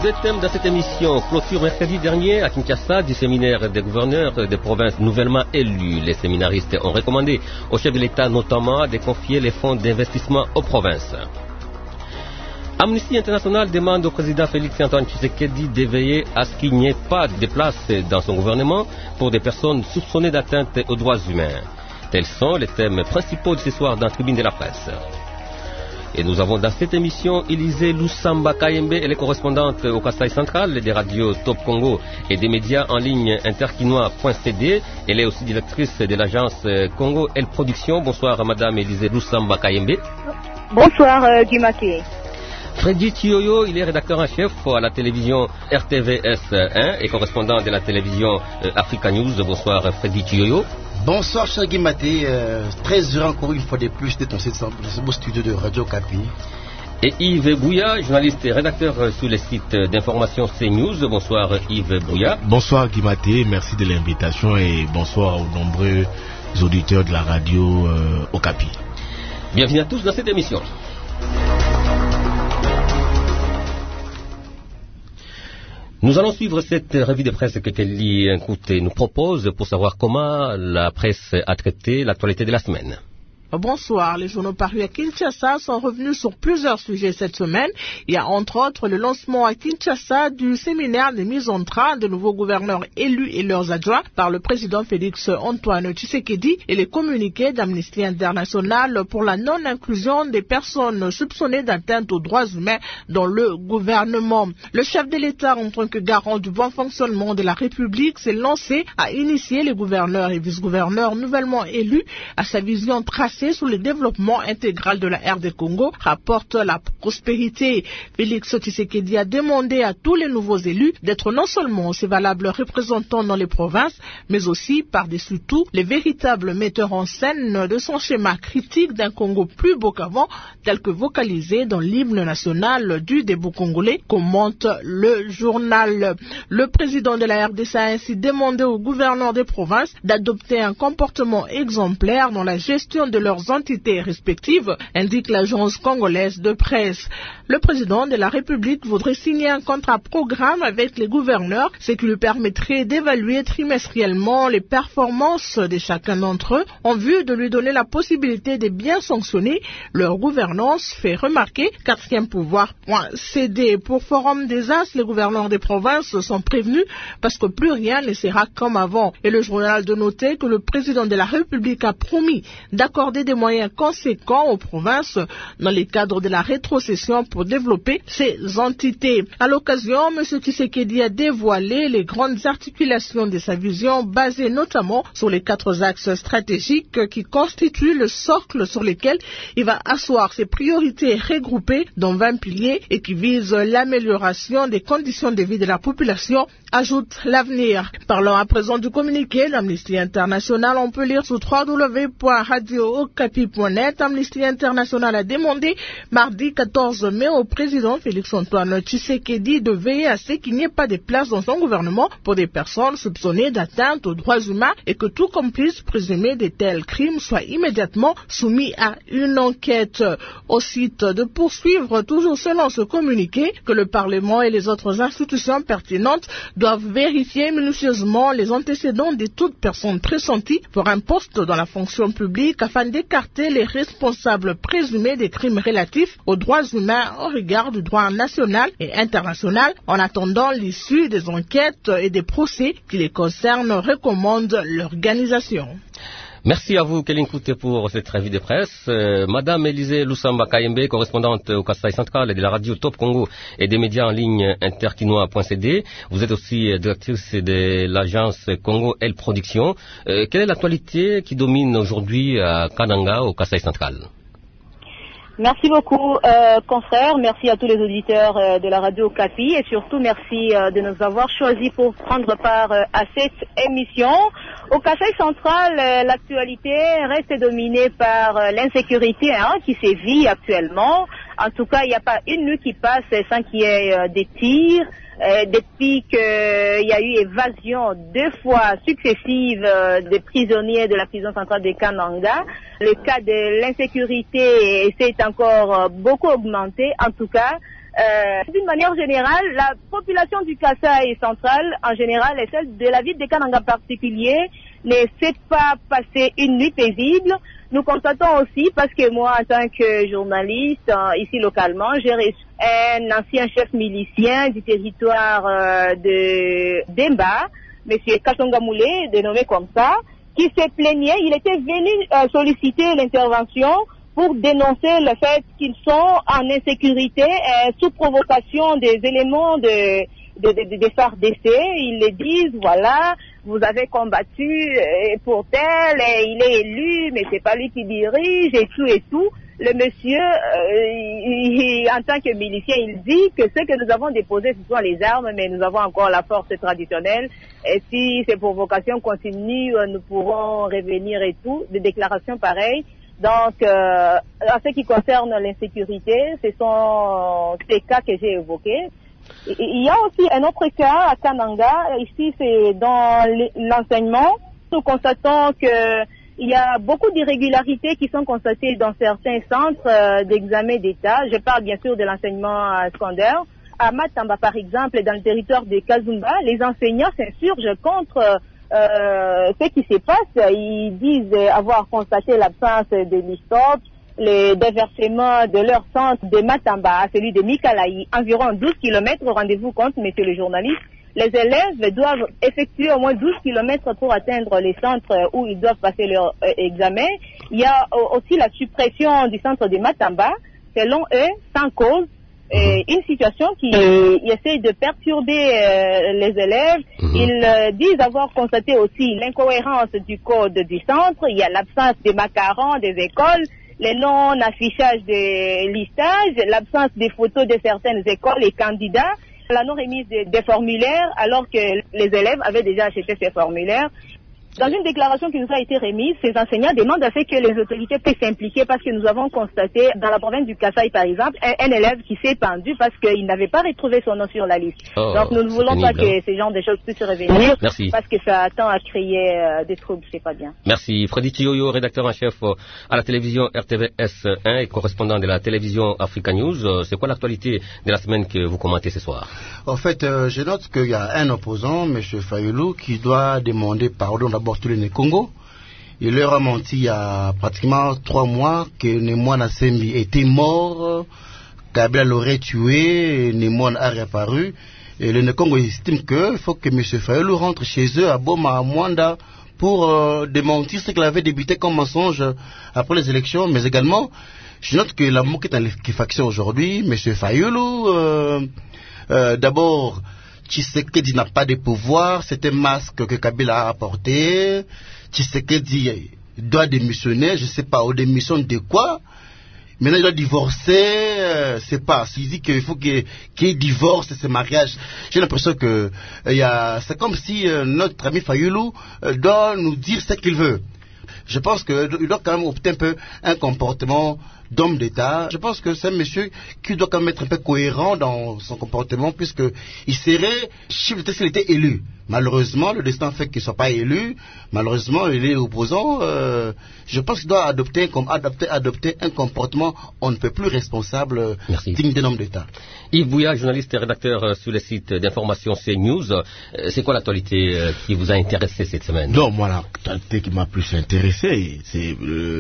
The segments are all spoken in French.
Le thème de cette émission, clôture mercredi dernier à Kinshasa du séminaire des gouverneurs des provinces nouvellement élus. Les séminaristes ont recommandé au chef de l'État notamment de confier les fonds d'investissement aux provinces. Amnesty International demande au président Félix-Antoine Tshisekedi de veiller à ce qu'il n'y ait pas de place dans son gouvernement pour des personnes soupçonnées d'atteinte aux droits humains. Tels sont les thèmes principaux de ce soir dans la tribune de la presse. Et nous avons dans cette émission Élisée Lusamba Kayembe, elle est correspondante au Kasaï central des radios Top Congo et des médias en ligne interkinois.cd. Elle est aussi directrice de l'agence Congo El Production. Bonsoir Madame Élisée Lusamba Kayembe. Bonsoir Guimake. Freddy Tioyo, il est rédacteur en chef à la télévision RTVS 1 et correspondant de la télévision Africa News. Bonsoir Freddy Tioyo. Bonsoir cher Guimaté, très heureux encore une fois de plus d'être dans ce beau studio de Radio Okapi. Et Yves Bouya, journaliste et rédacteur sur les sites d'information CNews. Bonsoir Yves Bouya. Bonsoir Guimaté, merci de l'invitation et bonsoir aux nombreux auditeurs de la radio Okapi. Bienvenue à tous dans cette émission. Nous allons suivre cette revue de presse que Kelly Nkouté nous propose pour savoir comment la presse a traité l'actualité de la semaine. Bonsoir. Les journaux parus à Kinshasa sont revenus sur plusieurs sujets cette semaine. Il y a entre autres le lancement à Kinshasa du séminaire de mise en train de nouveaux gouverneurs élus et leurs adjoints par le président Félix-Antoine Tshisekedi et les communiqués d'Amnesty International pour la non-inclusion des personnes soupçonnées d'atteinte aux droits humains dans le gouvernement. Le chef de l'État, en tant que garant du bon fonctionnement de la République, s'est lancé à initier les gouverneurs et vice-gouverneurs nouvellement élus à sa vision tracée sur le développement intégral de la RD Congo, rapporte la prospérité. Félix Tshisekedi a demandé à tous les nouveaux élus d'être non seulement ses valables représentants dans les provinces, mais aussi, par-dessus tout, les véritables metteurs en scène de son schéma critique d'un Congo plus beau qu'avant, tel que vocalisé dans l'hymne national du debout congolais, commente le journal. Le président de la RDC a ainsi demandé aux gouverneurs des provinces d'adopter un comportement exemplaire dans la gestion de leurs entités respectives, indique l'agence congolaise de presse. Le président de la République voudrait signer un contrat programme avec les gouverneurs, ce qui lui permettrait d'évaluer trimestriellement les performances de chacun d'entre eux en vue de lui donner la possibilité de bien sanctionner leur gouvernance, fait remarquer quatrième pouvoir.cd. Pour Forum des As, les gouverneurs des provinces sont prévenus parce que plus rien ne sera comme avant. Et le journal de noter que le président de la République a promis d'accorder des moyens conséquents aux provinces dans le cadre de la rétrocession pour développer ces entités. À l'occasion, M. Tshisekedi a dévoilé les grandes articulations de sa vision basée notamment sur les 4 axes stratégiques qui constituent le socle sur lequel il va asseoir ses priorités regroupées dans 20 piliers et qui visent l'amélioration des conditions de vie de la population, ajoute l'avenir. Parlons à présent du communiqué d'Amnesty International. On peut lire sur www.radio-okapi.net. Amnesty International a demandé mardi 14 mai au président Félix-Antoine Tshisekedi de veiller à ce qu'il n'y ait pas de place dans son gouvernement pour des personnes soupçonnées d'atteinte aux droits humains et que tout complice présumé de tels crimes soit immédiatement soumis à une enquête. Au site de poursuivre, toujours selon ce communiqué, que le Parlement et les autres institutions pertinentes doivent vérifier minutieusement les antécédents de toute personne pressentie pour un poste dans la fonction publique afin d'écarter les responsables présumés des crimes relatifs aux droits humains au regard du droit national et international en attendant l'issue des enquêtes et des procès qui les concernent, recommande l'organisation. Merci à vous, Kelly Nkouté, pour cette revue de presse. Madame Élisée Lusamba Kayembe, correspondante au Kasaï central de la radio Top Congo et des médias en ligne interkinois.cd. Vous êtes aussi directrice de l'agence Congo El Production. Quelle est l'actualité qui domine aujourd'hui à Kananga, au Kasaï central? Merci beaucoup, confrère. Merci à tous les auditeurs de la radio Okapi et surtout merci de nous avoir choisis pour prendre part à cette émission. Au Kasaï central, l'actualité reste dominée par l'insécurité qui sévit actuellement. En tout cas, il n'y a pas une nuit qui passe sans qu'il y ait des tirs. Depuis qu'il y a eu évasion 2 fois successive des prisonniers de la prison centrale de Kananga, le cas de l'insécurité s'est encore beaucoup augmenté. En tout cas, D'une manière générale, la population du Kasaï central, en général, et celle de la ville de Kananga en particulier, ne sait pas passer une nuit paisible. Nous constatons aussi, parce que moi, en tant que journaliste, ici localement, j'ai reçu un ancien chef milicien du territoire de Demba, M. Katonga Moulé, dénommé comme ça, qui se plaignait. Il était venu solliciter l'intervention pour dénoncer le fait qu'ils sont en insécurité sous provocation des éléments de FARDC. Ils le disent, voilà, vous avez combattu pour tel, et il est élu, mais c'est pas lui qui dirige, et tout. Le monsieur, en tant que milicien, il dit que ce que nous avons déposé, ce sont les armes, mais nous avons encore la force traditionnelle. Et si ces provocations continuent, nous pourrons revenir et tout. Des déclarations pareilles. Donc, en ce qui concerne l'insécurité, ce sont ces cas que j'ai évoqués. Il y a aussi un autre cas à Kananga. Ici, c'est dans l'enseignement. Nous constatons que il y a beaucoup d'irrégularités qui sont constatées dans certains centres d'examen d'État. Je parle bien sûr de l'enseignement secondaire. À Matamba, par exemple, dans le territoire de Kazumba, les enseignants s'insurgent contre ce qui se passe. Ils disent avoir constaté l'absence de l'ISTOP, le déversement de leur centre de Matamba à celui de Mikalaï, environ 12 km. Rendez-vous compte, monsieur le journaliste. Les élèves doivent effectuer au moins 12 km pour atteindre les centres où ils doivent passer leur examen. Il y a aussi la suppression du centre de Matamba, selon eux, sans cause. Une situation qui essaie de perturber les élèves. Ils disent avoir constaté aussi l'incohérence du code du centre. Il y a l'absence des macarons des écoles, le non-affichage des listages, l'absence des photos de certaines écoles et candidats, la non-remise des formulaires alors que les élèves avaient déjà acheté ces formulaires. Dans une déclaration qui nous a été remise, ces enseignants demandent à ce que les autorités puissent s'impliquer parce que nous avons constaté dans la province du Kasaï, par exemple, un élève qui s'est pendu parce qu'il n'avait pas retrouvé son nom sur la liste. Donc nous ne voulons pas que ce genre de choses puissent revenir. Merci. Parce que ça tend à créer des troubles, c'est pas bien. Merci. Freddy Chioyo, rédacteur en chef à la télévision RTVS1 et correspondant de la télévision Africa News. C'est quoi l'actualité de la semaine que vous commentez ce soir? En fait, je note qu'il y a un opposant, M. Fayoulou, qui doit demander pardon d'abord tous les Congo. Il leur a menti il y a pratiquement 3 mois que Nemwana Sembi était mort, Kabila l'aurait tué, Nemwana a réapparu. Et le Congo estime qu'il faut que M. Fayoulou rentre chez eux à Boma, à Mwanda, pour démentir ce qu'il avait débuté comme mensonge après les élections. Mais également, je note que la MOC est en liquéfaction aujourd'hui. M. Fayoulou, d'abord, Tshisekedi n'a pas de pouvoir, c'est un masque que Kabila a apporté. Tshisekedi doit démissionner, je ne sais pas, ou démissionne de quoi. Maintenant il doit divorcer, c'est pas. S'il dit qu'il faut qu'il divorce ce mariage, j'ai l'impression que c'est comme si notre ami Fayoulou doit nous dire ce qu'il veut. Je pense qu'il doit quand même opter un peu un comportement d'homme d'État. Je pense que c'est un monsieur qui doit quand même être un peu cohérent dans son comportement, puisqu'il serait chef d'État s'il était élu. Malheureusement, le destin fait qu'il ne soit pas élu. Malheureusement, il est opposant. Je pense qu'il doit adopter un comportement on ne peut plus responsable, digne d'un homme d'État. Yves Bouya, journaliste et rédacteur sur le site d'information CNews. C'est quoi l'actualité qui vous a intéressé cette semaine? Non, moi, l'actualité qui m'a plus intéressé, c'est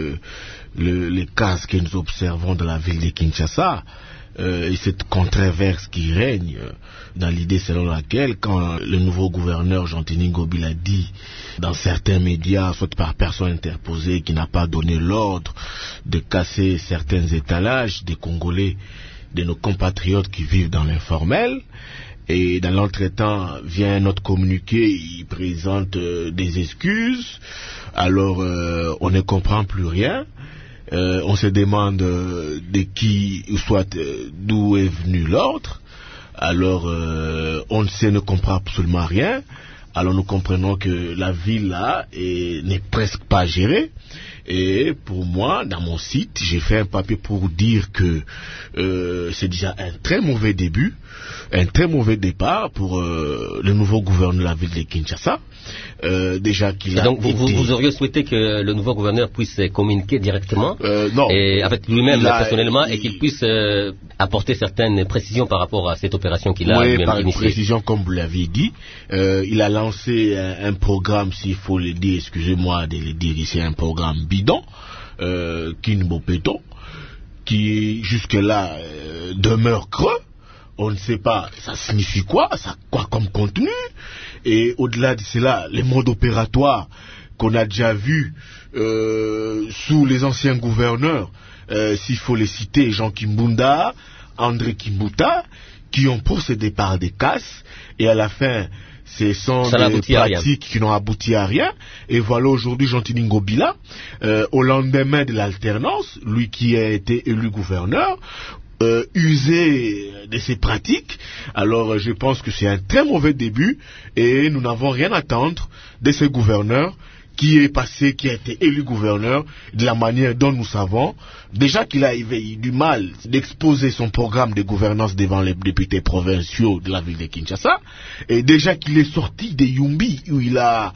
les cas que nous observons dans la ville de Kinshasa. Et cette controverse qui règne dans l'idée selon laquelle quand le nouveau gouverneur Jean-Tini Ngobi l'a dit dans certains médias, soit par personne interposée qui n'a pas donné l'ordre de casser certains étalages des Congolais, de nos compatriotes qui vivent dans l'informel, et dans l'entretemps vient notre communiqué, il présente des excuses, alors on ne comprend plus rien. On se demande de qui, soit d'où est venu l'ordre. Alors on ne comprend absolument rien. Alors nous comprenons que la ville là n'est presque pas gérée. Et pour moi, dans mon site, j'ai fait un papier pour dire que c'est déjà un très mauvais début, un très mauvais départ pour le nouveau gouverneur de la ville de Kinshasa. Déjà qu'il a donc vous auriez souhaité que le nouveau gouverneur puisse communiquer directement et avec lui-même personnellement et qu'il puisse apporter certaines précisions par rapport à cette opération qu'il a lui-même par initiée. Précision, comme vous l'avez dit, il a lancé un programme, s'il faut le dire, excusez-moi de le dire ici, un programme bidon, Kinbopeto, qui jusque-là demeure creux. On ne sait pas, ça signifie quoi, ça quoi comme contenu, et au-delà de cela, les modes opératoires qu'on a déjà vus sous les anciens gouverneurs, s'il faut les citer, Jean Kimbunda, André Kimbuta, qui ont procédé par des casses, et à la fin, ce sont des pratiques qui n'ont abouti à rien. Et voilà aujourd'hui Jean-Tini Ngobila, au lendemain de l'alternance, lui qui a été élu gouverneur, user de ces pratiques. Alors je pense que c'est un très mauvais début et nous n'avons rien à attendre de ce gouverneur qui est passé, qui a été élu gouverneur, de la manière dont nous savons. Déjà qu'il a eu du mal d'exposer son programme de gouvernance devant les députés provinciaux de la ville de Kinshasa, et déjà qu'il est sorti de Yumbi où il a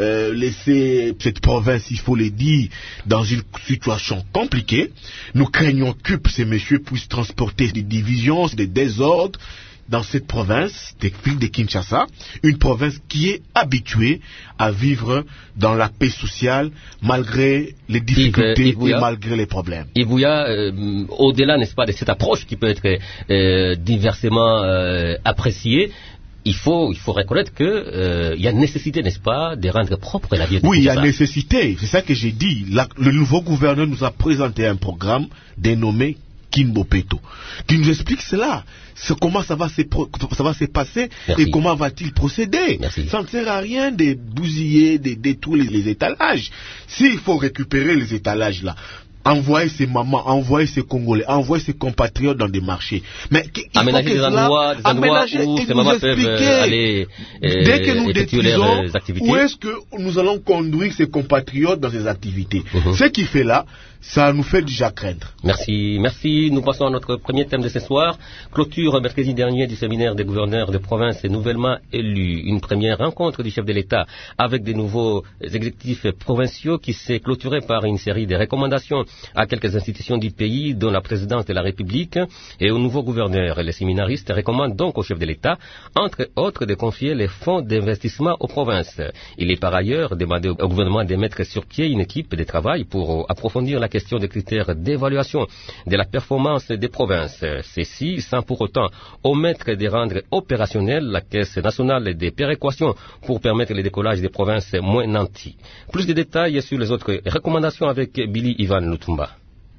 laisser cette province, il faut le dire, dans une situation compliquée. Nous craignons que ces messieurs puissent transporter des divisions, des désordres dans cette province, des villes de Kinshasa, une province qui est habituée à vivre dans la paix sociale malgré les difficultés et malgré les problèmes. Ibouya, au-delà, n'est-ce pas, de cette approche qui peut être diversement appréciée, il faut reconnaître que il y a nécessité, n'est-ce pas, de rendre propre la vie de Oui, il y a nécessité. C'est ça que j'ai dit. Le nouveau gouverneur nous a présenté un programme dénommé Kinbopeto, qui nous explique cela. Comment ça va se passer. Merci. Et comment va-t-il procéder. Merci. Ça ne sert à rien de bousiller, de détruire les étalages. S'il faut récupérer les étalages là, envoyer ses mamans, envoyer ses Congolais, envoyer ses compatriotes dans des marchés. Mais aménager des endroits où ces mamans peuvent aller dès que nous détruisons, leurs activités. Où est-ce que nous allons conduire ces compatriotes dans ces activités? Ce qui fait là, ça nous fait déjà craindre. Merci. Nous passons à notre premier thème de ce soir. Clôture mercredi dernier du séminaire des gouverneurs de province nouvellement élus. Une première rencontre du chef de l'État avec des nouveaux exécutifs provinciaux qui s'est clôturée par une série de recommandations à quelques institutions du pays, dont la présidence de la République et au nouveau gouverneur. Les séminaristes recommandent donc au chef de l'État, entre autres, de confier les fonds d'investissement aux provinces. Il est par ailleurs demandé au gouvernement de mettre sur pied une équipe de travail pour approfondir la question des critères d'évaluation de la performance des provinces. Ceci sans pour autant omettre de rendre opérationnelle la Caisse nationale des péréquations pour permettre le décollage des provinces moins nanties. Plus de détails sur les autres recommandations avec Billy Ivan Lutumba.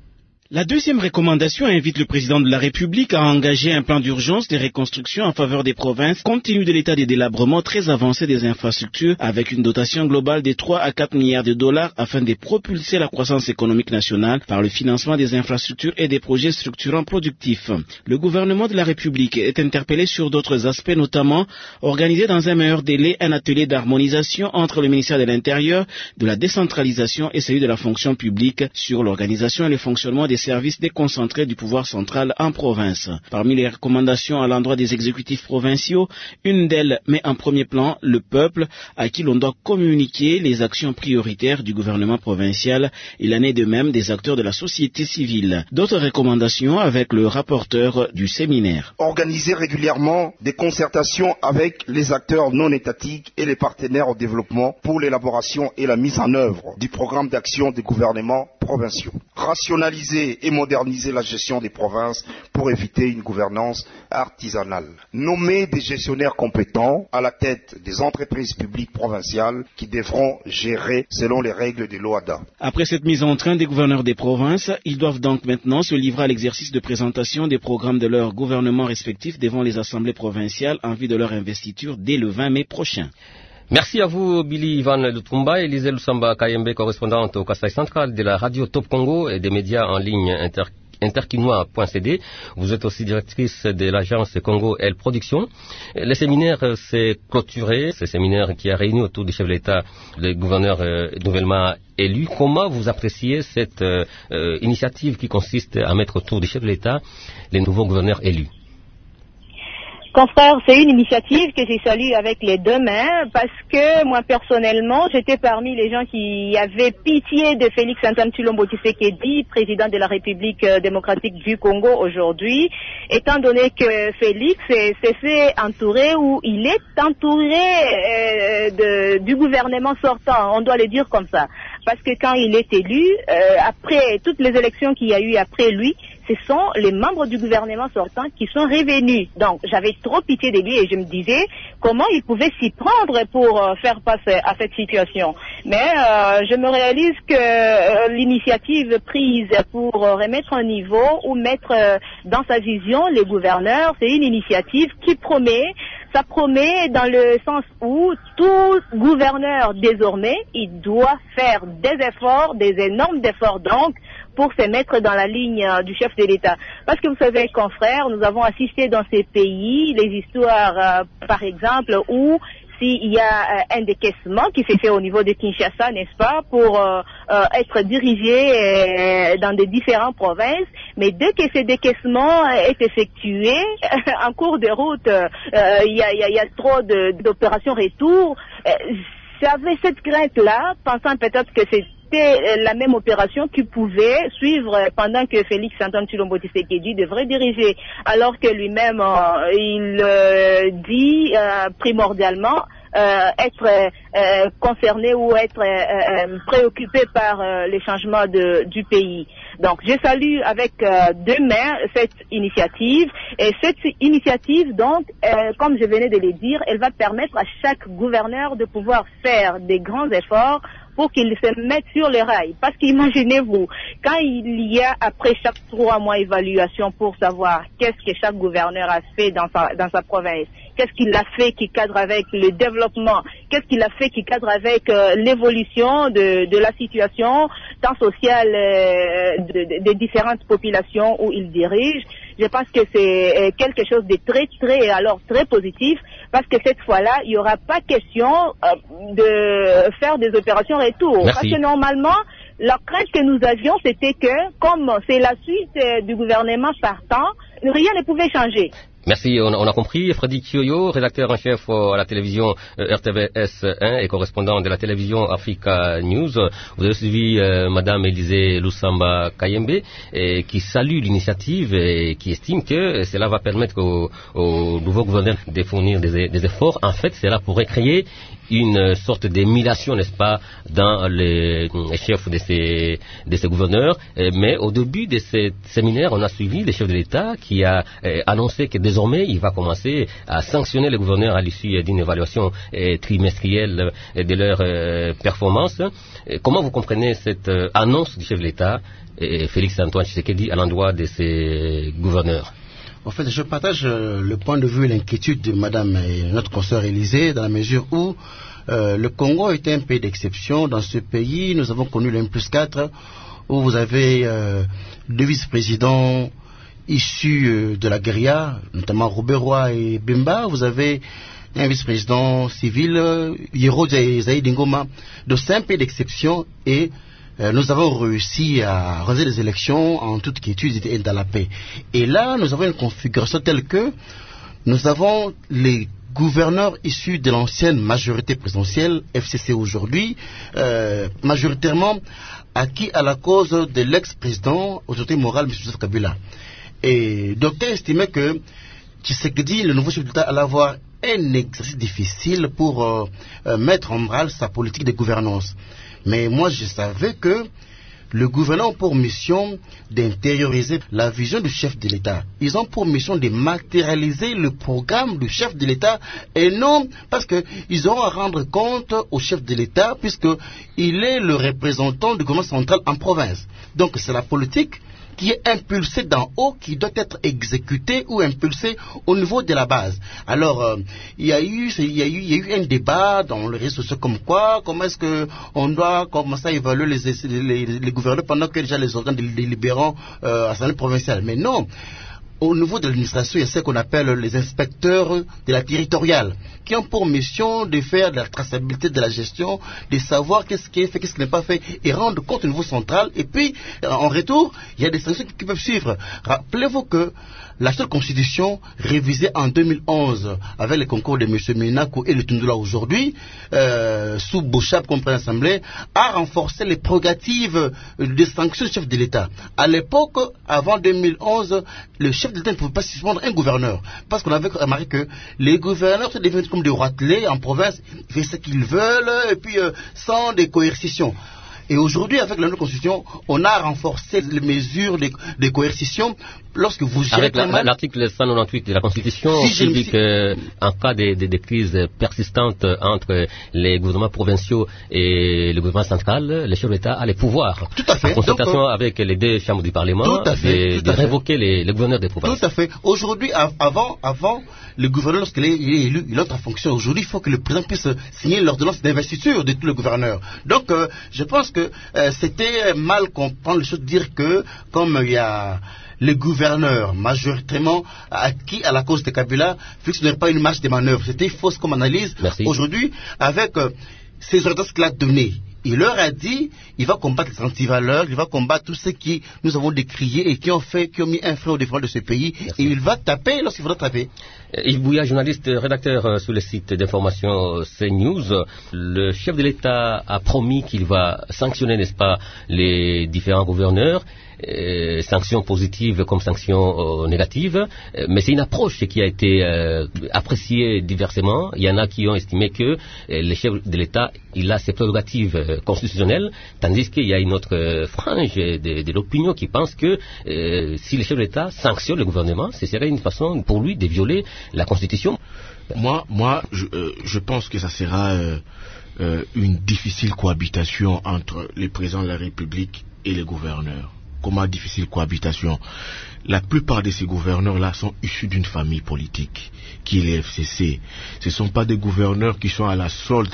La deuxième recommandation invite le président de la République à engager un plan d'urgence de reconstruction en faveur des provinces compte tenu de l'état de délabrement très avancé des infrastructures avec une dotation globale de 3 à 4 milliards de dollars afin de propulser la croissance économique nationale par le financement des infrastructures et des projets structurants productifs. Le gouvernement de la République est interpellé sur d'autres aspects, notamment organiser dans un meilleur délai un atelier d'harmonisation entre le ministère de l'Intérieur, de la décentralisation et celui de la fonction publique sur l'organisation et le fonctionnement des services déconcentrés du pouvoir central en province. Parmi les recommandations à l'endroit des exécutifs provinciaux, une d'elles met en premier plan le peuple à qui l'on doit communiquer les actions prioritaires du gouvernement provincial. Il en est de même des acteurs de la société civile. D'autres recommandations avec le rapporteur du séminaire. Organiser régulièrement des concertations avec les acteurs non étatiques et les partenaires au développement pour l'élaboration et la mise en œuvre du programme d'action des gouvernements provinciaux. Rationaliser et moderniser la gestion des provinces pour éviter une gouvernance artisanale. Nommer des gestionnaires compétents à la tête des entreprises publiques provinciales qui devront gérer selon les règles de l'OADA. Après cette mise en train des gouverneurs des provinces, ils doivent donc maintenant se livrer à l'exercice de présentation des programmes de leurs gouvernements respectifs devant les assemblées provinciales en vue de leur investiture dès le 20 mai prochain. Merci à vous, Billy Ivan Lutumba, Élisée Lusamba Kayembe, correspondante au Kasaï central de la radio Top Congo et des médias en ligne interquinois.cd. Vous êtes aussi directrice de l'agence Congo L Production. Le séminaire s'est clôturé, ce séminaire qui a réuni autour du chef de l'État les gouverneurs nouvellement élus. Comment vous appréciez cette initiative qui consiste à mettre autour du chef de l'État les nouveaux gouverneurs élus? Confrère, c'est une initiative que j'ai saluée avec les deux mains parce que moi personnellement, j'étais parmi les gens qui avaient pitié de Félix Antoine Tshilombo Tshisekedi, président de la République démocratique du Congo aujourd'hui, étant donné que Félix s'est fait entourer ou il est entouré du gouvernement sortant, on doit le dire comme ça. Parce que quand il est élu, après toutes les élections qu'il y a eu après lui, ce sont les membres du gouvernement sortant qui sont revenus. Donc, j'avais trop pitié de lui et je me disais comment il pouvait s'y prendre pour faire face à cette situation. Mais je me réalise que l'initiative prise pour remettre un niveau ou mettre dans sa vision les gouverneurs, c'est une initiative qui promet. Ça promet dans le sens où tout gouverneur désormais, il doit faire des efforts, des énormes efforts donc, pour se mettre dans la ligne du chef de l'État. Parce que vous savez, confrères, nous avons assisté dans ces pays les histoires, par exemple, où s'il y a un décaissement qui s'est fait au niveau de Kinshasa, n'est-ce pas, pour être dirigé dans des différentes provinces, mais dès que ce décaissement est effectué, en cours de route, il y a trop d'opérations retour. J'avais cette crainte-là, pensant peut-être que c'était la même opération qui pouvait suivre pendant que Félix Antoine Tshilombo Tshisekedi devrait diriger, alors que lui-même il dit primordialement être concerné ou être préoccupé par les changements du pays. Donc, je salue avec deux mains cette initiative. Et cette initiative, donc, comme je venais de le dire, elle va permettre à chaque gouverneur de pouvoir faire des grands efforts pour qu'il se mette sur les rails. Parce qu'imaginez-vous, quand il y a après chaque 3 mois évaluation pour savoir qu'est-ce que chaque gouverneur a fait dans sa province, qu'est-ce qu'il a fait qui cadre avec le développement, qu'est-ce qu'il a fait qui cadre avec l'évolution de la situation tant sociale des différentes populations où il dirige. Je pense que c'est quelque chose de très positif, parce que cette fois-là, il n'y aura pas question de faire des opérations retour. Merci. Parce que normalement, la crainte que nous avions, c'était que, comme c'est la suite du gouvernement partant, rien ne pouvait changer. Merci, on a compris. Frédéric Kioyo, rédacteur en chef à la télévision RTVS1 et correspondant de la télévision Africa News. Vous avez suivi Madame Élisée Lusamba Kayembe, qui salue l'initiative et qui estime que cela va permettre au nouveau gouverneur de fournir des efforts. En fait, cela pourrait créer une sorte d'émulation, n'est-ce pas, dans les chefs de ces gouverneurs. Mais au début de ce séminaire, on a suivi le chef de l'État qui a annoncé que désormais, il va commencer à sanctionner les gouverneurs à l'issue d'une évaluation trimestrielle de leur performance. Comment vous comprenez cette annonce du chef de l'État, Félix Antoine Tshisekedi, à l'endroit de ces gouverneurs? En fait, je partage le point de vue et l'inquiétude de Madame et notre consoeur Élisée, dans la mesure où le Congo est un pays d'exception. Dans ce pays, nous avons connu le M+4, où vous avez 2 vice-présidents issus de la guérilla, notamment Robert Roy et Bemba. Vous avez un vice-président civil, Yero Zaïd Ngoma. Donc c'est un pays d'exception et nous avons réussi à organiser les élections en toute quiétude et dans la paix. Et là, nous avons une configuration telle que nous avons les gouverneurs issus de l'ancienne majorité présidentielle, FCC aujourd'hui, majoritairement acquis à la cause de l'ex-président, autorité morale, M. Joseph Kabila. Et docteur estimait que Tshisekedi, le nouveau chef d'État, allait avoir un exercice difficile pour mettre en branle sa politique de gouvernance. Mais moi, je savais que le gouvernement a pour mission d'intérioriser la vision du chef de l'État. Ils ont pour mission de matérialiser le programme du chef de l'État et non parce qu'ils auront à rendre compte au chef de l'État puisqu'il est le représentant du gouvernement central en province. Donc c'est la politique qui est impulsé d'en haut qui doit être exécuté ou impulsé au niveau de la base. Alors, il y a eu un débat dans les réseaux sociaux comme quoi, comment est-ce qu'on doit commencer à évaluer les gouverneurs pendant que déjà les organes délibérants à l'Assemblée provinciale. Mais non. Au niveau de l'administration, il y a ce qu'on appelle les inspecteurs de la territoriale, qui ont pour mission de faire de la traçabilité de la gestion, de savoir qu'est-ce qui est fait, qu'est-ce qui n'est pas fait, et rendre compte au niveau central. Et puis, en retour, il y a des sanctions qui peuvent suivre. Rappelez-vous que la seule constitution révisée en 2011, avec le concours de M. Menakou et le Tundula aujourd'hui, sous Bouchab comme président de l'Assemblée, a renforcé les prérogatives des sanctions du chef de l'État. À l'époque, avant 2011, le chef de l'État ne pouvait pas suspendre un gouverneur, parce qu'on avait remarqué que les gouverneurs se deviennent comme des roitelets en province, ils font ce qu'ils veulent, et puis sans des coercitions. Et aujourd'hui, avec la nouvelle constitution, on a renforcé les mesures de coercition lorsque vous gérez avec l'article 198 de la Constitution, qui dit qu'en cas de crise persistante entre les gouvernements provinciaux et le gouvernement central, le chef de l'État a les pouvoirs, tout à fait, en concertation avec les deux chambres du Parlement, de révoquer les gouverneurs des provinces. Tout à fait. Aujourd'hui, avant, le gouverneur, lorsqu'il est élu, il entre en fonction. Aujourd'hui, il faut que le président puisse signer l'ordonnance d'investiture de tous les gouverneurs. Donc, je pense que c'était mal comprendre les choses, dire que, comme il y a les gouverneurs majoritairement acquis à la cause de Kabila, Félix n'aurait pas une marge de manœuvre. C'était fausse comme analyse. Merci. Aujourd'hui, avec ces ordonnances qu'il a données, il leur a dit, il va combattre les antivaleurs, il va combattre tous ceux qui nous avons décriés et qui ont mis un frein au développement de ce pays. Merci. Et il va taper lorsqu'il faudra taper. Yves Bouya, journaliste, rédacteur sur le site d'information CNews. Le chef de l'État a promis qu'il va sanctionner, n'est-ce pas, les différents gouverneurs. Sanctions positives comme sanctions négatives, mais c'est une approche qui a été appréciée diversement. Il y en a qui ont estimé que le chef de l'État, il a ses prérogatives constitutionnelles, tandis qu'il y a une autre frange de l'opinion qui pense que si le chef de l'État sanctionne le gouvernement, ce serait une façon pour lui de violer la Constitution. Moi, je pense que ça sera une difficile cohabitation entre le président de la République et les gouverneurs. Comment difficile cohabitation? La plupart de ces gouverneurs-là sont issus d'une famille politique, qui est le FCC. Ce ne sont pas des gouverneurs qui sont à la solde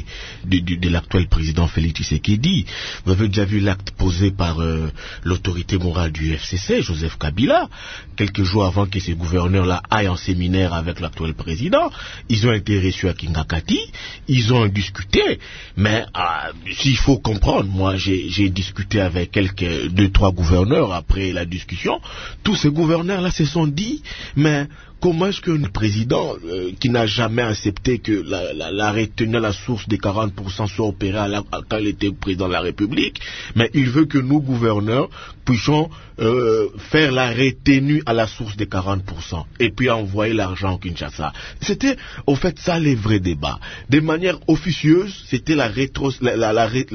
de l'actuel président Félix Tshisekedi. Vous avez déjà vu l'acte posé par l'autorité morale du FCC, Joseph Kabila, quelques jours avant que ces gouverneurs-là aillent en séminaire avec l'actuel président. Ils ont été reçus à Kingakati, ils ont discuté, mais s'il faut comprendre, moi j'ai discuté avec deux, trois gouverneurs après la discussion. Tous ces gouverneurs-là se sont dit, mais comment est-ce que le président qui n'a jamais accepté que la retenue à la source des 40% soit opérée quand il était président de la République, mais il veut que nous, gouverneurs, puissions faire la retenue à la source des 40% et puis envoyer l'argent au Kinshasa. C'était au fait ça les vrais débats. De manière officieuse, c'était la retenue à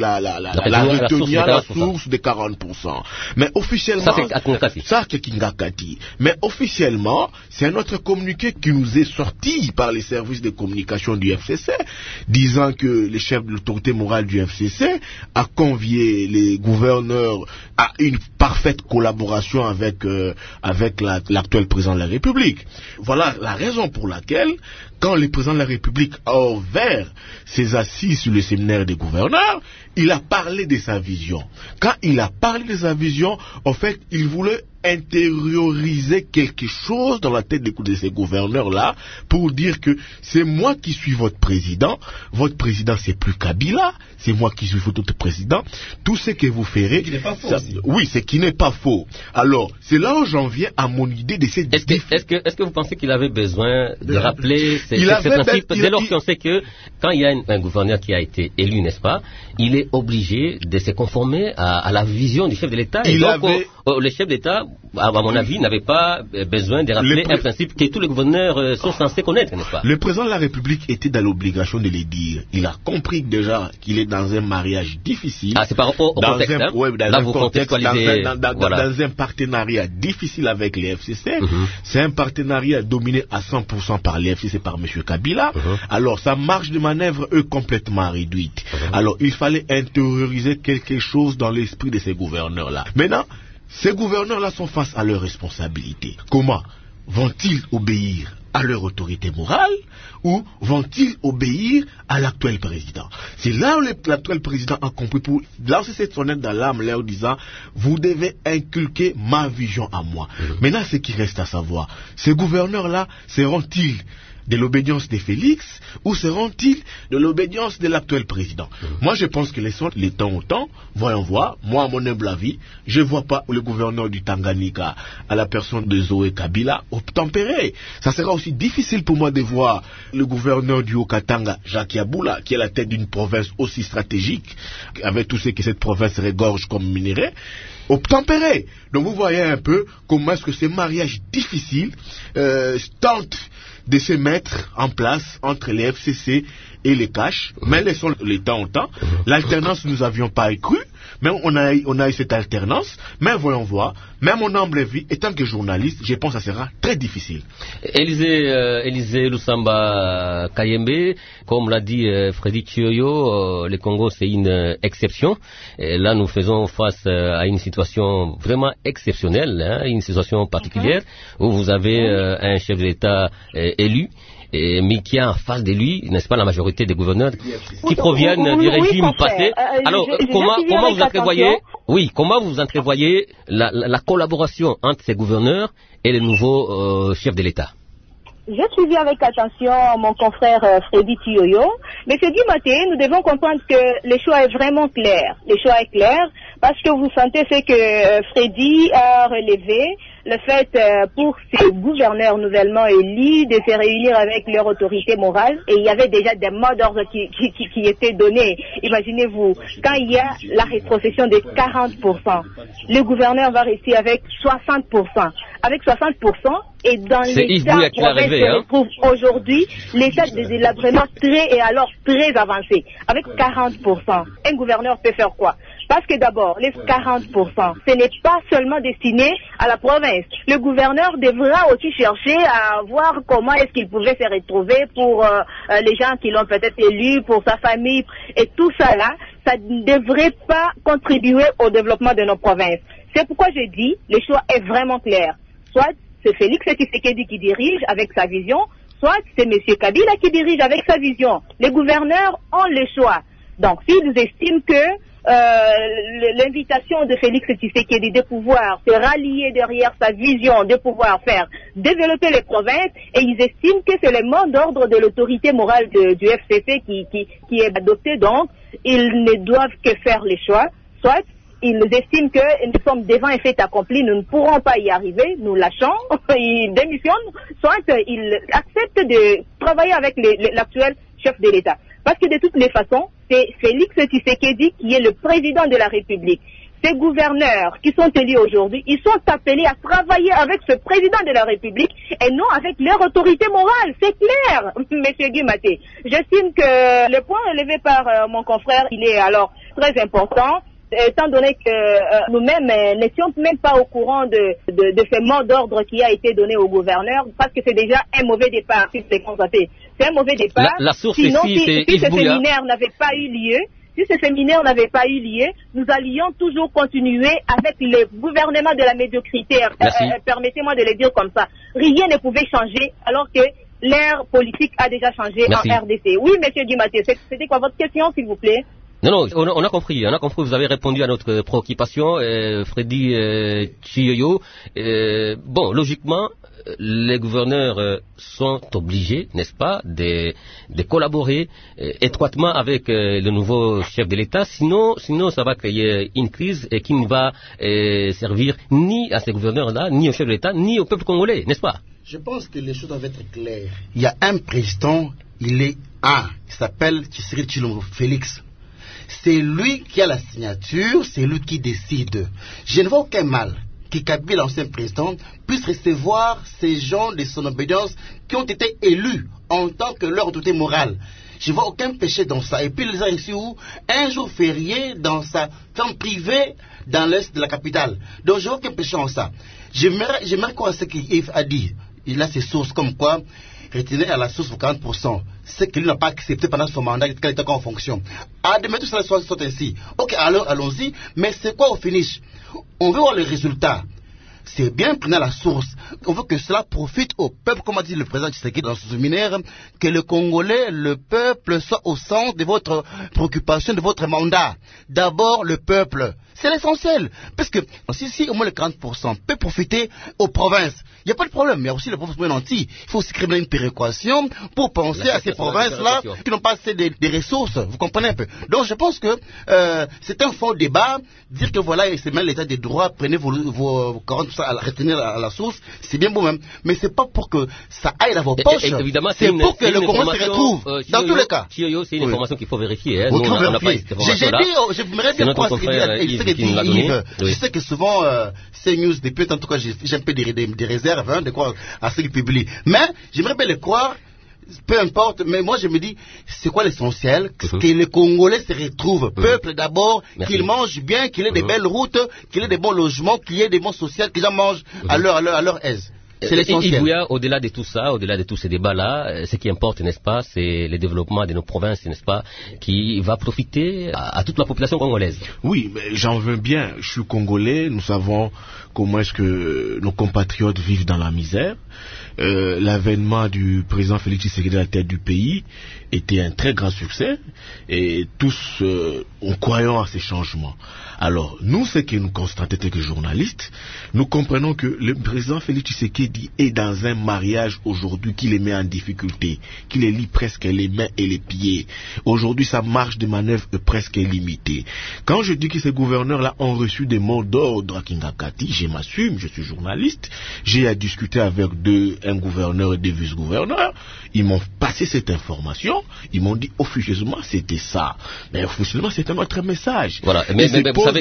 la source des 40%. Mais officiellement, ça c'est Kingakati. Mais officiellement, c'est un autre communiqué qui nous est sorti par les services de communication du FCC, disant que le chef de l'autorité morale du FCC a convié les gouverneurs à une parfaite collaboration avec l'actuel président de la République. Voilà la raison pour laquelle, quand le président de la République a ouvert ses assises sur le séminaire des gouverneurs, il a parlé de sa vision. Quand il a parlé de sa vision, en fait, il voulait intérioriser quelque chose dans la tête de ces gouverneurs-là pour dire que c'est moi qui suis votre président c'est plus Kabila, c'est moi qui suis votre président, tout ce que vous ferez... Ce qui n'est pas faux. Oui, ce qui n'est pas faux. Alors, c'est là où j'en viens à mon idée de cette... Est-ce que vous pensez qu'il avait besoin de rappeler ces principes dès lors qu'on sait que quand il y a un gouverneur qui a été élu, n'est-ce pas, il est obligé de se conformer à la vision du chef de l'État, et donc le chef d'État, à mon avis, n'avait pas besoin de rappeler un principe que tous les gouverneurs sont censés connaître, n'est-ce pas? Le président de la République était dans l'obligation de le dire. Il a compris déjà qu'il est dans un mariage difficile. Ah, c'est par rapport au contexte, dans un partenariat difficile avec les FCC. C'est un partenariat dominé à 100% par les FCC, par M. Kabila. Alors, sa marge de manœuvre est complètement réduite. Alors, il fallait intérioriser quelque chose dans l'esprit de ces gouverneurs-là. Maintenant, Ces gouverneurs-là sont face à leurs responsabilités. Comment vont-ils obéir à leur autorité morale ou vont-ils obéir à l'actuel président? C'est là où l'actuel président a compris pour lancer cette sonnette d'alarme là en disant vous devez inculquer ma vision à moi. Maintenant, ce qui reste à savoir, ces gouverneurs-là seront-ils de l'obédience de Félix ou seront-ils de l'obédience de l'actuel président? Moi, je pense que laissons les temps au temps. Voyons voir. Moi, à mon humble avis, je ne vois pas le gouverneur du Tanganyika à la personne de Zoé Kabila obtempérer. Ça sera aussi difficile pour moi de voir le gouverneur du Haut-Katanga, Jacques Yaboula, qui est à la tête d'une province aussi stratégique, avec tout ce que cette province regorge comme minerai, obtempérer. Donc vous voyez un peu comment est-ce que ces mariages difficiles tentent de se mettre en place entre les FCC et les CACH, mais laissons les temps au temps. L'alternance, nous n'avions pas cru, mais on a eu cette alternance, mais voyons voir. Même mon humble avis, étant que journaliste, je pense que ça sera très difficile. Élisée Lusamba Kayembe, comme l'a dit Freddy Thioyo, le Congo c'est une exception. Et là, nous faisons face à une situation vraiment exceptionnelle, une situation particulière, où vous avez un chef d'État élu, mais qui a en face de lui, n'est-ce pas, la majorité des gouverneurs qui proviennent du régime passé. Alors, comment vous entrevoyez la collaboration entre ces gouverneurs et les nouveaux chefs de l'État? J'ai suivi avec attention mon confrère Freddy Thioyo. Monsieur Guimaté, nous devons comprendre que le choix est vraiment clair. Le choix est clair parce que vous sentez ce que Freddy a relevé, le fait pour ces gouverneurs nouvellement élus de se réunir avec leur autorité morale, et il y avait déjà des mots d'ordre qui étaient donnés. Imaginez-vous, quand il y a la rétrocession de 40%, le gouverneur va rester avec 60%. Avec 60%, et dans l'état où on se retrouve aujourd'hui, l'état de délabrement très avancé, avec 40%. Un gouverneur peut faire quoi? Parce que d'abord, les 40%, ce n'est pas seulement destiné à la province. Le gouverneur devra aussi chercher à voir comment est-ce qu'il pouvait se retrouver pour les gens qui l'ont peut-être élu, pour sa famille. Et tout ça là, ça ne devrait pas contribuer au développement de nos provinces. C'est pourquoi je dis, le choix est vraiment clair. Soit c'est Félix Tshisekedi qui dirige avec sa vision, soit c'est M. Kabila qui dirige avec sa vision. Les gouverneurs ont le choix. Donc, s'ils estiment que l'invitation de Félix Tshisekedi de pouvoir se rallier derrière sa vision, de pouvoir faire développer les provinces, et ils estiment que c'est le mot d'ordre de l'autorité morale du FCC qui est adopté, donc ils ne doivent que faire les choix, soit ils estiment que nous sommes devant un fait accompli, nous ne pourrons pas y arriver, nous lâchons, ils démissionnent, soit ils acceptent de travailler avec l'actuel chef de l'État. Parce que de toutes les façons, c'est Félix Tshisekedi qui est le président de la République. Ces gouverneurs qui sont élus aujourd'hui, ils sont appelés à travailler avec ce président de la République et non avec leur autorité morale. C'est clair, Monsieur Guimaté. J'estime que le point relevé par mon confrère, il est alors très important, étant donné que nous-mêmes n'étions même pas au courant de ce mot d'ordre qui a été donné au gouverneur, parce que c'est déjà un mauvais départ, si c'est constaté. C'est un mauvais départ. La source sinon, ici, si ce séminaire n'avait pas eu lieu, nous allions toujours continuer avec le gouvernement de la médiocrité. Permettez-moi de le dire comme ça. Rien ne pouvait changer alors que l'ère politique a déjà changé en RDC. Oui, Monsieur Guimaté, c'était quoi votre question, s'il vous plaît? Non, on a compris, vous avez répondu à notre préoccupation, Freddy Thioyo. Bon, logiquement, les gouverneurs sont obligés, n'est-ce pas, de collaborer étroitement avec le nouveau chef de l'État, sinon ça va créer une crise et qui ne va servir ni à ces gouverneurs-là, ni au chef de l'État, ni au peuple congolais, n'est-ce pas? Je pense que les choses doivent être claires. Il y a un président, il s'appelle Tshisekedi Tshilombo Félix. C'est lui qui a la signature, c'est lui qui décide. Je ne vois aucun mal que Kabila, l'ancien président, puisse recevoir ces gens de son obédience qui ont été élus en tant que leur autorité morale. Je ne vois aucun péché dans ça. Et puis, il les a reçus un jour férié dans sa ferme privée dans l'est de la capitale. Donc, je ne vois aucun péché en ça. J'aimerais croire ce qu'Yves a dit. Il a ses sources comme quoi retenir à la source pour 40%, c'est qu'il n'a pas accepté pendant son mandat qu'il était encore en fonction. Admettons que ça soit ainsi. Ok, alors allons-y, mais c'est quoi au finish? On veut voir les résultats. C'est bien prenant la source. On veut que cela profite au peuple, comme a dit le président Tshisekedi dans ce séminaire, que le Congolais, le peuple, soit au centre de votre préoccupation, de votre mandat. D'abord, le peuple. C'est l'essentiel. Parce que si au moins le 40% peut profiter aux provinces, il n'y a pas de problème. Il y a aussi les provinces moins nantis. Il faut aussi créer une péréquation pour penser à ces provinces-là qui n'ont pas assez des ressources. Vous comprenez un peu? Donc je pense que c'est un faux débat. Dire que voilà, c'est même l'état des droits, prenez vos 40% à retenir à la source, c'est bien beau même. Mais c'est pas pour que ça aille dans vos poches. C'est pour que le Congo se retrouve. Dans tous les cas. Chioyo, c'est une information qu'il faut vérifier. Nous, on n'a pas cette information-là. J'aimerais bien croire ce qu'il dit Yves. Je sais que souvent, CNews, depuis en tout cas, j'ai un peu des réserves de croire à ce qu'il publie. Mais j'aimerais bien le croire. Peu importe, mais moi je me dis, c'est quoi l'essentiel? Que les Congolais se retrouvent, peuple d'abord, qu'ils mangent bien, qu'il ait des belles routes, qu'il ait des bons logements, qu'il y ait des bons sociaux, qu'ils en mangent à leur aise. C'est l'essentiel. Au-delà de tout ça, au-delà de tous ces débats-là, ce qui importe, n'est-ce pas, c'est le développement de nos provinces, n'est-ce pas, qui va profiter à toute la population congolaise. Oui, mais j'en veux bien. Je suis congolais, nous savons comment est-ce que nos compatriotes vivent dans la misère. L'avènement du président Félix Tshisekedi à la tête du pays était un très grand succès et tous on croyons à ces changements. Alors, nous, ce que nous constatons en tant que journalistes, nous comprenons que le président Félix Tshisekedi est dans un mariage aujourd'hui qui les met en difficulté, qui les lie presque les mains et les pieds. Aujourd'hui, sa marge de manœuvre est presque limitée. Quand je dis que ces gouverneurs-là ont reçu des mots d'ordre à Kingakati, je m'assume, je suis journaliste, j'ai à discuter avec un gouverneur et deux vice-gouverneurs, ils m'ont passé cette information, ils m'ont dit officieusement c'était ça, mais officieusement c'est un autre message. Voilà, mais vous savez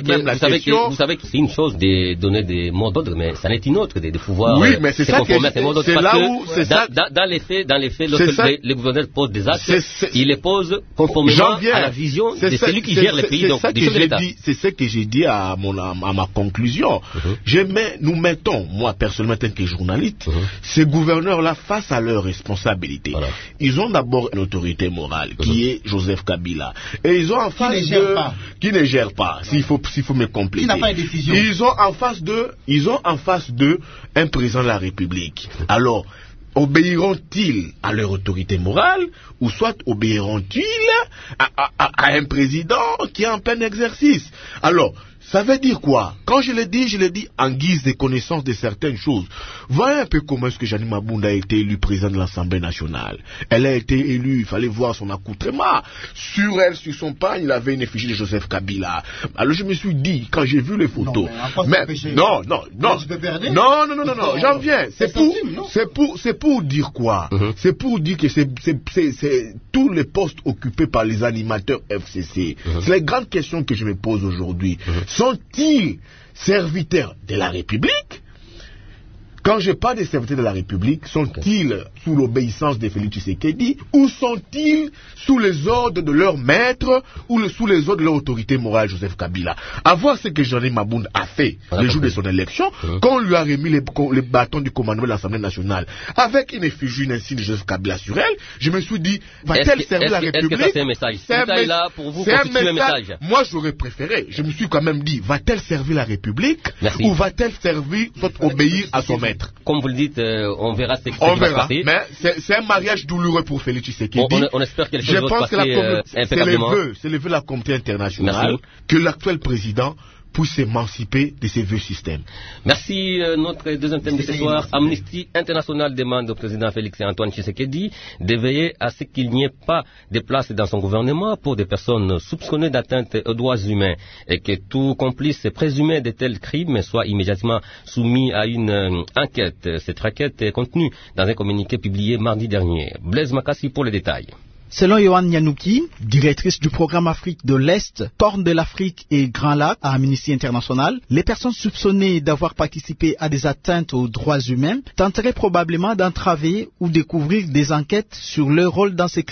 que c'est une chose de donner des mots d'ordre, mais ça n'est une autre de pouvoir. Oui, mais c'est ça que c'est là où c'est ça. Dans les faits, lorsque les gouverneurs posent des actes, ils les posent conformément à la vision de celui qui gère le pays, donc du chef de l'État. C'est ce que j'ai dit à ma conclusion. Nous mettons, moi personnellement, en tant que journaliste, ces gouverneurs-là face à leurs responsabilités. Voilà. Ils ont d'abord une autorité morale qui est Joseph Kabila, et ils ont en face qui ne gère pas. S'il faut me compléter. Qui n'a pas de décision. Ils ont en face d'eux un président de la République. Alors, obéiront-ils à leur autorité morale ou soit obéiront-ils à un président qui est en plein exercice? Alors, ça veut dire quoi? Quand je le dis en guise de connaissance de certaines choses. Voyez un peu comment est-ce que Jeanine Mabunda a été élue président de l'Assemblée nationale. Elle a été élue, il fallait voir son accoutrement. Sur elle, sur son pagne, il avait une effigie de Joseph Kabila. Alors je me suis dit, quand j'ai vu les photos... Non, j'en viens. C'est pour dire quoi? C'est pour dire que c'est tous les postes occupés par les animateurs FCC. C'est la grande question que je me pose aujourd'hui. Sont-ils serviteurs de la République? Quand je parle des serviteurs de la République, sont-ils sous l'obéissance de Félix Tshisekedi ou sont-ils sous les ordres de leur maître ou sous les ordres de leur autorité morale, Joseph Kabila? À voir ce que Jeanine Mabunda a fait le jour de son élection, quand on lui a remis les bâtons du commandement de l'Assemblée nationale avec une effigie, une insigne de Joseph Kabila sur elle, je me suis dit, va-t-elle servir la République? Est-ce que c'est un message? C'est là pour vous constituer un message. Moi, j'aurais préféré, je me suis quand même dit, va-t-elle servir la République ou va-t-elle servir, soit obéir à son maître? Comme vous le dites, on verra ce qui va se passer. Mais c'est un mariage douloureux pour Félix Tshisekedi. On espère que les choses vont se passer impeccablement. C'est le vœu de la communauté internationale que l'actuel président puisse s'émanciper de ces vieux systèmes. Merci. Notre deuxième thème de ce soir, Amnesty International demande au président Félix Antoine Tshisekedi de veiller à ce qu'il n'y ait pas de place dans son gouvernement pour des personnes soupçonnées d'atteinte aux droits humains et que tout complice présumé de tels crimes soit immédiatement soumis à une enquête. Cette requête est contenue dans un communiqué publié mardi dernier. Blaise Makassi pour les détails. Selon Yohan Yanouki, directrice du programme Afrique de l'Est, Corne de l'Afrique et Grand Lac à Amnesty International, les personnes soupçonnées d'avoir participé à des atteintes aux droits humains tenteraient probablement d'entraver ou découvrir des enquêtes sur leur rôle dans ces crimes.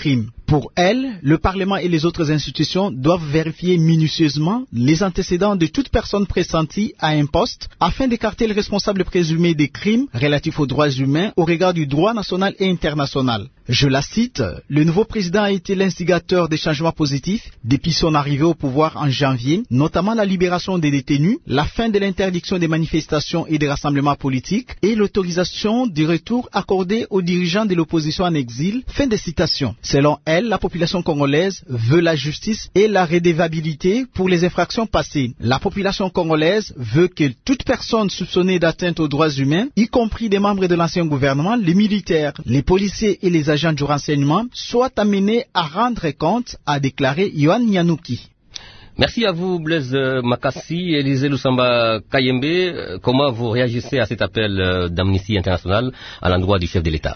Pour elle, le Parlement et les autres institutions doivent vérifier minutieusement les antécédents de toute personne pressentie à un poste afin d'écarter le responsable présumé des crimes relatifs aux droits humains au regard du droit national et international. Je la cite, « Le nouveau président a été l'instigateur des changements positifs depuis son arrivée au pouvoir en janvier, notamment la libération des détenus, la fin de l'interdiction des manifestations et des rassemblements politiques et l'autorisation du retour accordé aux dirigeants de l'opposition en exil. » Fin de citation. Selon elle, la population congolaise veut la justice et la redevabilité pour les infractions passées. La population congolaise veut que toute personne soupçonnée d'atteinte aux droits humains, y compris des membres de l'ancien gouvernement, les militaires, les policiers et les agents du renseignement, soient amenés à rendre compte, a déclaré Yohan Nyannouki. Merci à vous, Blaise Makassi, Élisée Lusamba Kayembe. Comment vous réagissez à cet appel d'Amnesty International à l'endroit du chef de l'État?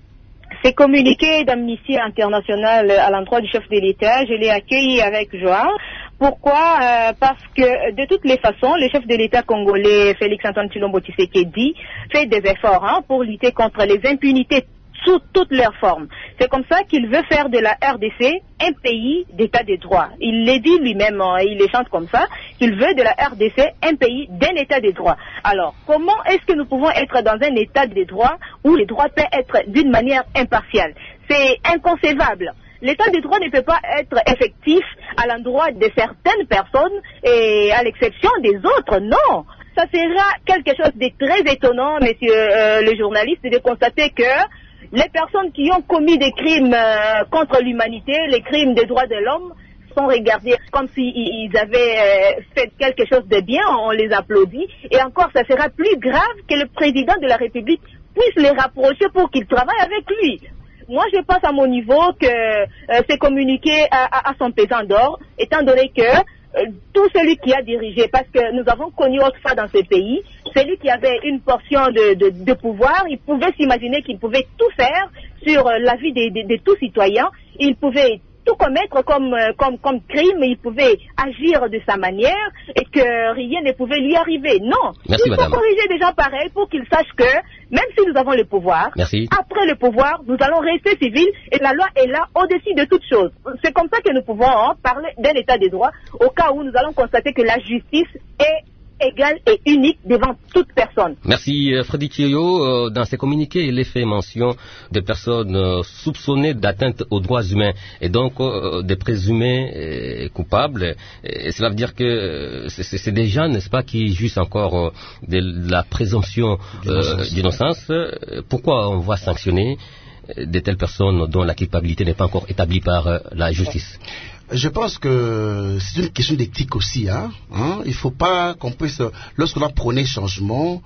Ces communiqués d'Amnesty International à l'endroit du chef de l'État, je l'ai accueilli avec joie. Pourquoi? Parce que de toutes les façons, le chef de l'État congolais, Félix-Antoine Tshilombo Tshisekedi, fait des efforts pour lutter contre les impunités sous toutes leurs formes. C'est comme ça qu'il veut faire de la RDC un pays d'état de droit. Il l'a dit lui-même, il les chante comme ça, qu'il veut de la RDC un pays d'un état de droit. Alors, comment est-ce que nous pouvons être dans un état de droit où les droits peuvent être d'une manière impartiale? C'est inconcevable. L'état de droit ne peut pas être effectif à l'endroit de certaines personnes et à l'exception des autres, non. Ça sera quelque chose de très étonnant, monsieur le journaliste, de constater que les personnes qui ont commis des crimes contre l'humanité, les crimes des droits de l'homme, sont regardés comme s'ils avaient fait quelque chose de bien, on les applaudit. Et encore, ça sera plus grave que le président de la République puisse les rapprocher pour qu'ils travaillent avec lui. Moi, je pense à mon niveau que c'est communiqué à son pesant d'or, étant donné que tout celui qui a dirigé, parce que nous avons connu autrefois dans ce pays, celui qui avait une portion de pouvoir, il pouvait s'imaginer qu'il pouvait tout faire sur la vie de tout citoyen, il pouvait tout commettre comme crime, il pouvait agir de sa manière et que rien ne pouvait lui arriver. Non, merci, il faut corriger des gens pareils pour qu'ils sachent que même si nous avons le pouvoir, après le pouvoir, nous allons rester civils et la loi est là au-dessus de toutes choses. C'est comme ça que nous pouvons parler d'un état de droit au cas où nous allons constater que la justice est égale et unique devant toute personne. Merci Freddy Thioyo. Dans ses communiqués, il est fait mention de personnes soupçonnées d'atteinte aux droits humains et donc des présumés coupables. Et cela veut dire que c'est des gens, n'est-ce pas, qui jugent encore de la présomption d'innocence. Pourquoi on va sanctionner de telles personnes dont la culpabilité n'est pas encore établie par la justice? Je pense que c'est une question d'éthique aussi. Il ne faut pas qu'on puisse, lorsqu'on a prôné changement,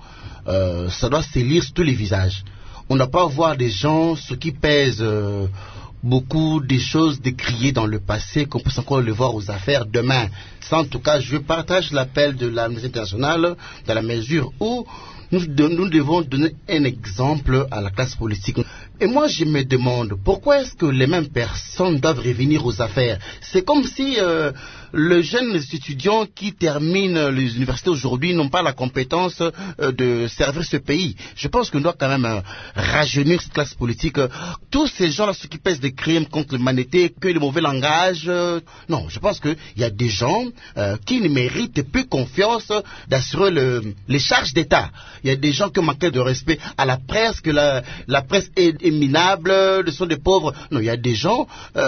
ça doit se lire sur tous les visages. On ne doit pas voir des gens, ce qui pèse beaucoup des choses décriées dans le passé, qu'on puisse encore le voir aux affaires demain. Ça, en tout cas, je partage l'appel de l'Amnesty International dans la mesure où nous devons donner un exemple à la classe politique. Et moi, je me demande, pourquoi est-ce que les mêmes personnes doivent revenir aux affaires? C'est comme si les jeunes étudiants qui terminent les universités aujourd'hui n'ont pas la compétence de servir ce pays. Je pense qu'on doit quand même rajeunir cette classe politique. Tous ces gens-là, ceux qui pèsent des crimes contre l'humanité, que le mauvais langage... non, je pense qu'il y a des gens qui ne méritent plus confiance d'assurer les charges d'État. Il y a des gens qui manquent de respect à la presse, que la presse est minable, ce sont des pauvres. Non, il y a des gens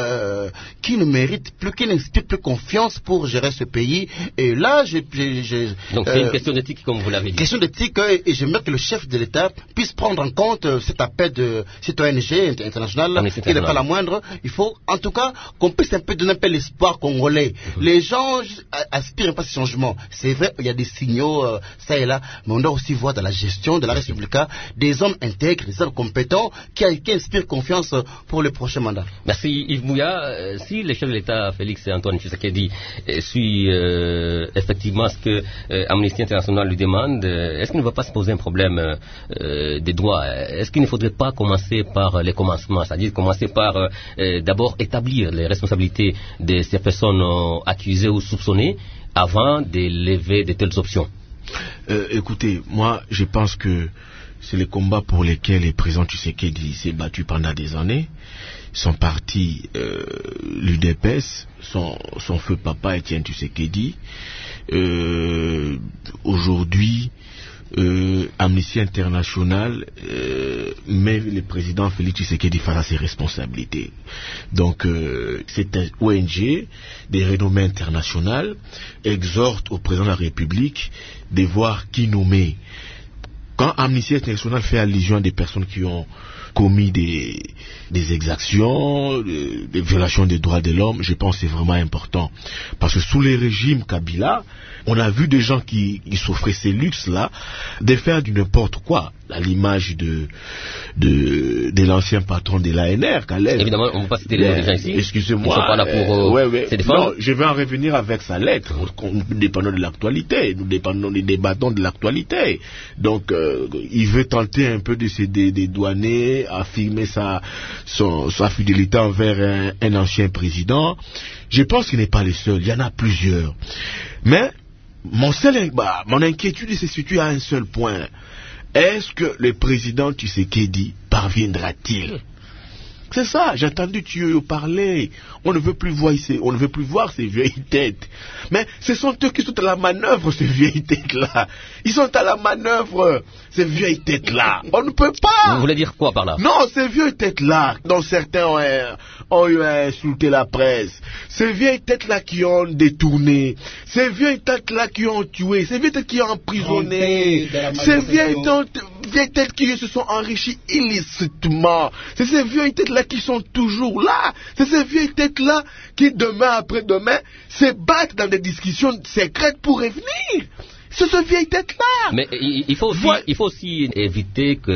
qui ne méritent plus, qui n'inspirent plus confiance pour gérer ce pays. Et là, donc c'est une question d'éthique, comme vous l'avez dit. Question d'éthique, et j'aimerais que le chef de l'État puisse prendre en compte cet appel de cette ONG internationale, qui n'est pas la moindre. Il faut, en tout cas, qu'on puisse un peu donner un peu l'espoir congolais. Les gens aspirent pas à ce changement. C'est vrai, il y a des signaux, ça et là, mais on doit aussi voir dans la gestion de la République des hommes intègres, des hommes compétents qui inspirent confiance pour le prochain mandat. Merci Yves Mouya. Si le chef de l'État, Félix-Antoine Tshisekedi, suit effectivement ce que Amnesty International lui demande, est-ce qu'il ne va pas se poser un problème des droits? Est-ce qu'il ne faudrait pas commencer par les commencements, c'est-à-dire commencer par d'abord établir les responsabilités de ces personnes accusées ou soupçonnées avant de lever de telles options? Écoutez, moi je pense que c'est les combats pour lesquels le président Tshisekedi s'est battu pendant des années. Son parti, l'UDPS, son feu papa Étienne Tshisekedi, aujourd'hui, Amnesty International met le président Félix Tshisekedi face à ses responsabilités. Donc cette ONG des renommées internationales exhorte au président de la République de voir qui nommer. Quand Amnesty International fait allusion à des personnes qui ont commis des exactions, des violations des droits de l'homme, je pense que c'est vraiment important. Parce que sous les régimes Kabila, on a vu des gens qui s'offraient ces luxes-là de faire du n'importe quoi. À l'image de l'ancien patron de l'ANR, Calais. Évidemment, on ne va pas citer les noms des gens ici. Excusez-moi. Ils ne sont pas là pour se défendre. Non, je vais en revenir avec sa lettre. Nous dépendons de l'actualité. Nous débattons de l'actualité. Donc, il veut tenter un peu de se dédouaner, affirmer sa fidélité envers un ancien président. Je pense qu'il n'est pas le seul. Il y en a plusieurs. Mais, mon inquiétude se situe à un seul point. Est-ce que le président Tshisekedi parviendra-t-il? C'est ça, j'ai entendu Thioyo parler. On ne veut plus voir ces vieilles têtes. Mais ce sont eux qui sont à la manœuvre, ces vieilles têtes-là. Ils sont à la manœuvre, ces vieilles têtes-là. On ne peut pas. Vous voulez dire quoi par là? Non, ces vieilles têtes-là, dont certains ont insulté la presse. Ces vieilles têtes-là qui ont détourné. Ces vieilles têtes-là qui ont tué. Ces vieilles têtes qui ont emprisonné. Ces vieilles têtes qui se sont enrichies illicitement. C'est ces vieilles têtes-là qui sont toujours là. C'est ces vieilles têtes-là qui, demain après-demain, se battent dans des discussions secrètes pour revenir. C'est ces vieilles têtes-là. Mais il faut aussi éviter que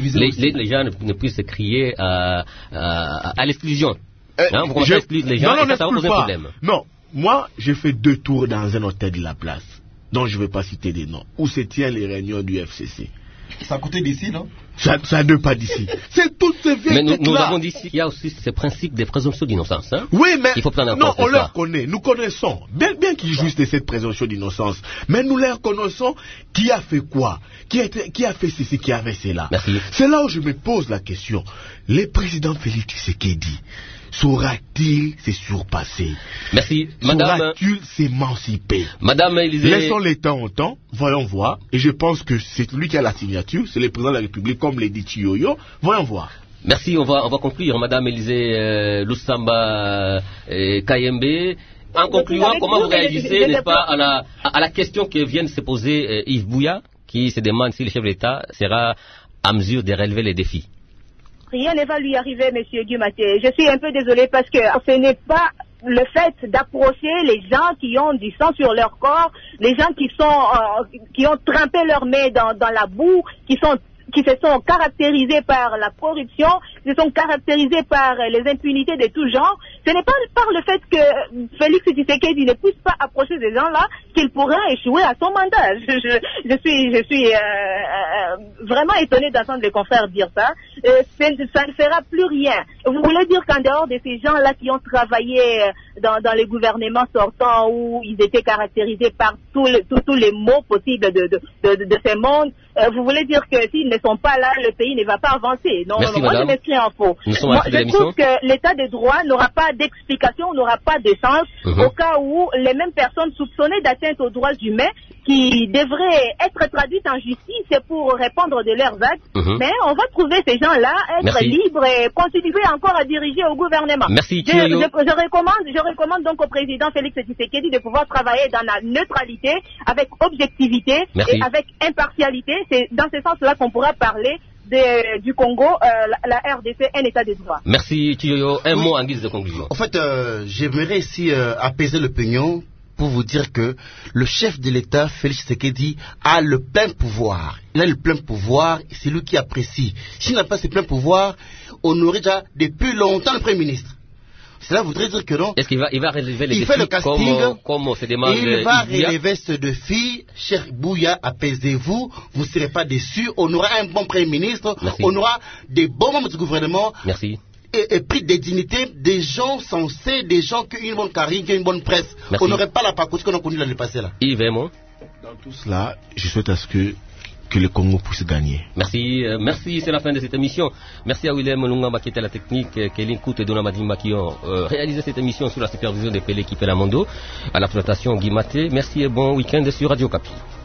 les gens ne puissent crier à l'exclusion. Vous commencez à exclure les gens et ça va poser un problème. Non, moi, j'ai fait 2 tours dans un hôtel de la place, dont je ne vais pas citer des noms, où se tiennent les réunions du FCC. Ça a coûté d'ici, non? Ça ne pas d'ici. C'est toutes ces vieilles têtes-là. Mais nous avons dit qu'il y a aussi ce principe des présomptions d'innocence. Hein? Oui, mais il faut prendre en compte on leur connaît. Nous connaissons. Bien qu'ils jouissent de cette présomption d'innocence. Mais nous leur connaissons qui a fait quoi, qui a fait ceci, qui a fait cela. Merci. C'est là où je me pose la question. Le président Félix Tshisekedi saura-t-il se surpasser? Merci, madame. Saura-t-il s'émanciper? Madame Élisée. Laissons les temps au temps, voyons voir. Et je pense que c'est lui qui a la signature, c'est le président de la République, comme l'a dit Thioyo. Voyons voir. Merci, on va conclure, madame Élisée Lusamba Kayembe. En concluant, comment vous réagissez, n'est-ce pas, à la question que vient de se poser Yves Bouya, qui se demande si le chef de l'État sera à mesure de relever les défis? Rien ne va lui arriver, monsieur Guimaté. Je suis un peu désolée parce que ce n'est pas le fait d'approcher les gens qui ont du sang sur leur corps, les gens qui ont trempé leurs mains dans la boue, qui se sont caractérisés par la corruption, qui se sont caractérisés par les impunités de tout genre. Ce n'est pas par le fait que Félix Tshisekedi ne puisse pas approcher ces gens-là qu'il pourra échouer à son mandat. Je suis vraiment étonné d'entendre les confrères dire ça. Ça ne fera plus rien. Vous voulez dire qu'en dehors de ces gens-là qui ont travaillé dans les gouvernements sortants où ils étaient caractérisés par tous les maux possibles de ces mondes, vous voulez dire que s'ils ne sont pas là, le pays ne va pas avancer? Non, merci, moi je m'inscris en faux. Moi, je trouve que l'état de droit n'aura pas d'explication, n'aura pas de sens au cas où les mêmes personnes soupçonnées d'atteinte aux droits humains qui devraient être traduites en justice pour répondre de leurs actes, mais on va trouver ces gens-là être libres et continuer encore à diriger au gouvernement. Merci, je recommande donc au président Félix Tshisekedi de pouvoir travailler dans la neutralité, avec objectivité et avec impartialité. C'est dans ce sens-là qu'on pourra parler du Congo, la RDC, un état de droit. Merci, Thioyo. Un mot en guise de conclusion. En fait, j'aimerais ici apaiser l'opinion pour vous dire que le chef de l'État, Félix Tshisekedi, a le plein pouvoir. Il a le plein pouvoir, c'est lui qui apprécie. S'il n'a pas ce plein pouvoir, on aurait déjà depuis longtemps le Premier ministre. Cela voudrait dire que non. Est-ce qu'il va relever les défis fait le casting, comme se demande? Il va relever ce défi. Cher Bouya, apaisez-vous. Vous ne serez pas déçus. On aura un bon Premier ministre. Merci. On aura des bons membres du gouvernement. Merci. Et pris des dignités, des gens sensés, des gens qui ont une bonne carrière, qui ont une bonne presse. Merci. On n'aurait pas la parcours qu'on a connu l'année passée là. Yves, dans tout cela, je souhaite à ce que que le Congo puisse gagner. Merci, c'est la fin de cette émission. Merci à Willem Lungamba qui était à la technique, Kéline Kout et Donamadimba qui ont réalisé cette émission sous la supervision de Pelé Kipelamondo, à la présentation Guy Maté. Merci et bon week-end sur Radio Okapi.